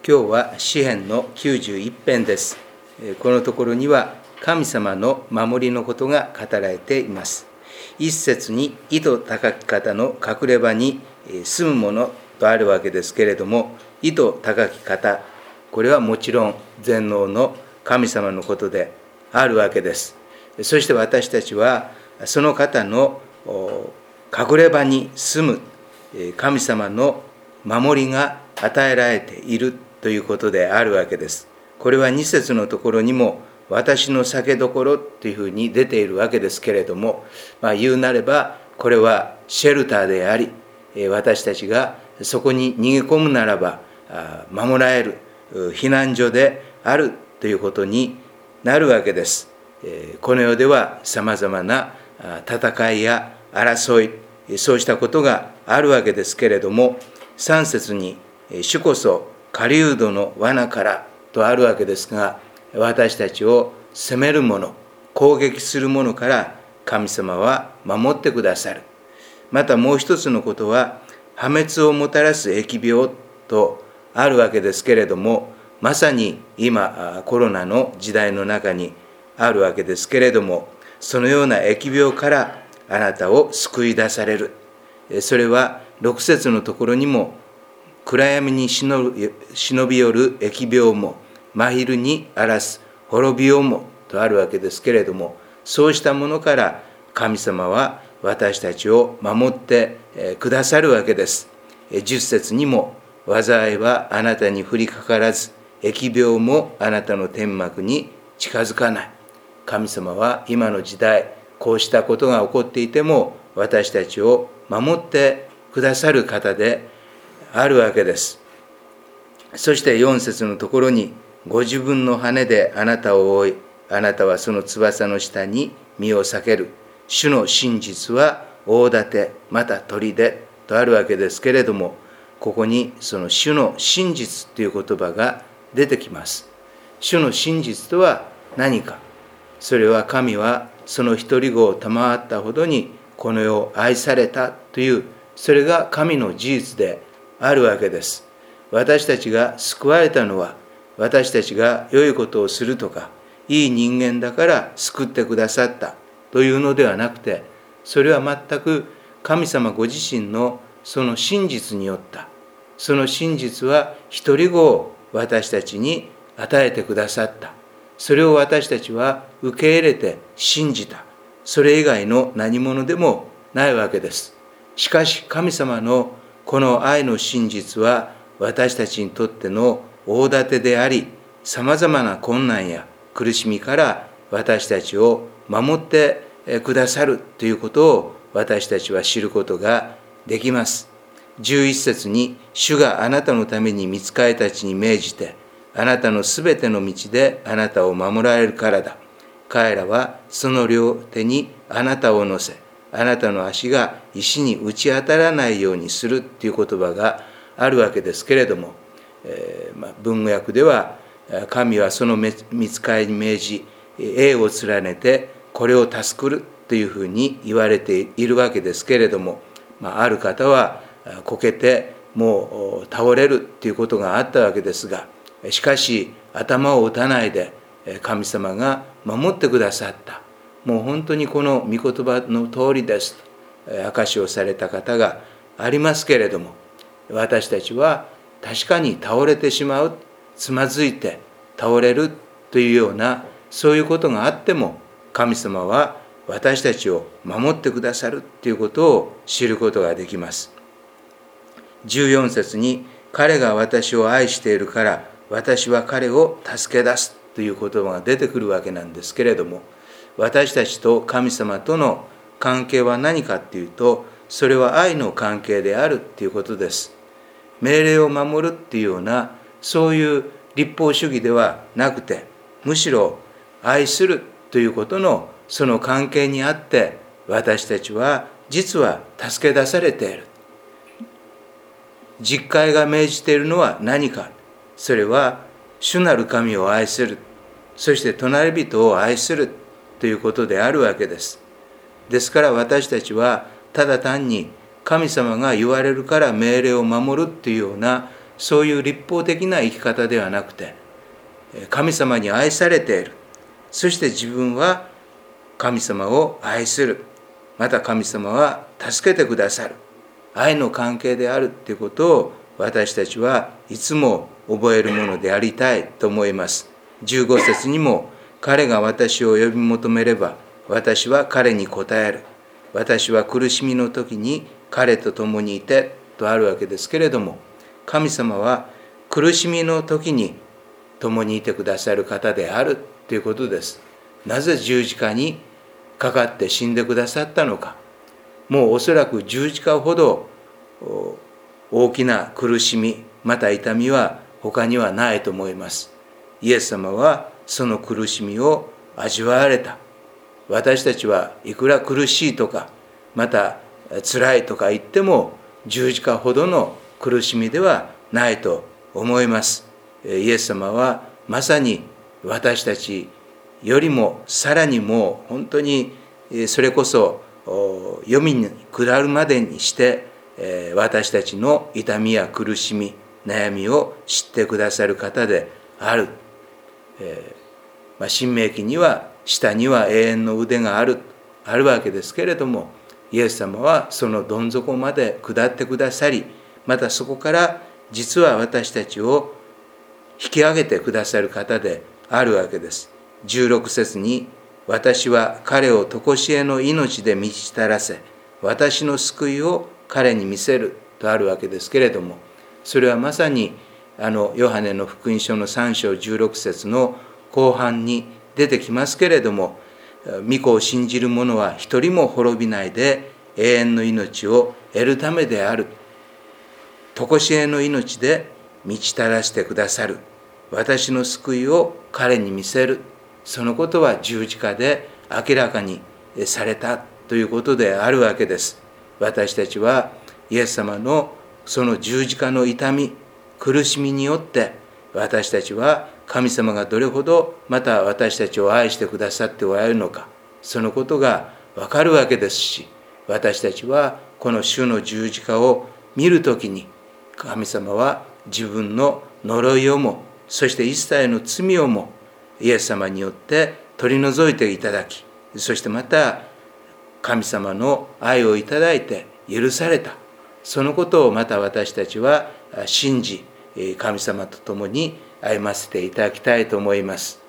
今日は詩編の91編です。このところには神様の守りのことが語られています。一節に意図高き方の隠れ場に住むものとあるわけですけれども、意図高き方、これはもちろん全能の神様のことであるわけです。そして私たちはその方の隠れ場に住む神様の守りが与えられているということであるわけです。これは2節のところにも私の酒どころというふうに出ているわけですけれども、言うなればこれはシェルターであり、私たちがそこに逃げ込むならば守られる避難所であるということになるわけです。この世ではさまざまな戦いや争い、そうしたことがあるわけですけれども、3節に主こそ狩人の罠からとあるわけですが、私たちを責める者、攻撃する者から神様は守ってくださる。またもう一つのことは破滅をもたらす疫病とあるわけですけれども、まさに今コロナの時代の中にあるわけですけれども、そのような疫病からあなたを救い出される。それは6節のところにも、暗闇に忍び寄る疫病も真昼に荒らす滅びようもとあるわけですけれども、そうしたものから神様は私たちを守ってくださるわけです。10節にも、災いはあなたに降りかからず、疫病もあなたの天幕に近づかない。神様は今の時代、こうしたことが起こっていても私たちを守ってくださる方であるわけです。そして4節のところに、ご自分の羽であなたを覆い、あなたはその翼の下に身を避ける。主の真実は大盾、また砦とあるわけですけれども、ここにその主の真実という言葉が出てきます。主の真実とは何か。それは神はその一人子を賜ったほどにこの世を愛されたという、それが神の事実であるわけです。私たちが救われたのは、私たちが良いことをするとか、いい人間だから救ってくださったというのではなくて、それは全く神様ご自身のその真実によった。その真実は一人子を私たちに与えてくださった。それを私たちは受け入れて信じた。それ以外の何者でもないわけです。しかし神様のこの愛の真実は私たちにとっての大盾であり、さまざまな困難や苦しみから私たちを守ってくださるということを私たちは知ることができます。11節に、主があなたのために御使いたちに命じて、あなたのすべての道であなたを守られるからだ。彼らはその両手にあなたを乗せ、あなたの足が石に打ち当たらないようにするという言葉があるわけですけれども、文訳では、神はその御使いに命じ、栄を連ねてこれを助くるというふうに言われているわけですけれども、ある方はこけてもう倒れるということがあったわけですが、しかし頭を打たないで神様が守ってくださった。もう本当にこの御言葉の通りですと証しをされた方がありますけれども、私たちは確かに倒れてしまう、つまずいて倒れるというようなそういうことがあっても、神様は私たちを守ってくださるということを知ることができます。14節に、彼が私を愛しているから私は彼を助け出すという言葉が出てくるわけなんですけれども、私たちと神様との関係は何かっていうと、それは愛の関係であるっていうことです。命令を守るっていうようなそういう立法主義ではなくて、むしろ愛するということのその関係にあって、私たちは実は助け出されている。実会が命じているのは何か。それは主なる神を愛する、そして隣人を愛するということであるわけです。ですから私たちはただ単に神様が言われるから命令を守るというようなそういう立法的な生き方ではなくて、神様に愛されている。そして自分は神様を愛する。また神様は助けてくださる。愛の関係であるということを私たちはいつも覚えるものでありたいと思います。15節にも、彼が私を呼び求めれば、私は彼に応える。私は苦しみの時に彼と共にいてとあるわけですけれども、神様は苦しみの時に共にいてくださる方であるということです。なぜ十字架にかかって死んでくださったのか。もうおそらく十字架ほど大きな苦しみ、また痛みは他にはないと思います。イエス様はその苦しみを味わわれた。私たちはいくら苦しいとか、また辛いとか言っても、十字架ほどの苦しみではないと思います。イエス様はまさに私たちよりもさらにもう本当にそれこそ読みに下るまでにして私たちの痛みや苦しみ、悩みを知ってくださる方である。申命記には下には永遠の腕があるわけですけれども、イエス様はそのどん底まで下ってくださり、またそこから実は私たちを引き上げてくださる方であるわけです。16節に、私は彼を常しえの命で満ちたらせ、私の救いを彼に見せるとあるわけですけれども、それはまさにヨハネの福音書の3章16節の後半に出てきますけれども、御子を信じる者は一人も滅びないで永遠の命を得るためである。常しえの命で満ちたらしてくださる。私の救いを彼に見せる。そのことは十字架で明らかにされたということであるわけです。私たちはイエス様のその十字架の痛み、苦しみによって、私たちは神様がどれほどまた私たちを愛してくださっておられるのか、そのことがわかるわけですし、私たちはこの主の十字架を見るときに、神様は自分の呪いをも、そして一切の罪をもイエス様によって取り除いていただき、そしてまた神様の愛をいただいて許された、そのことをまた私たちは信じ、神様と共に歩ませていただきたいと思います。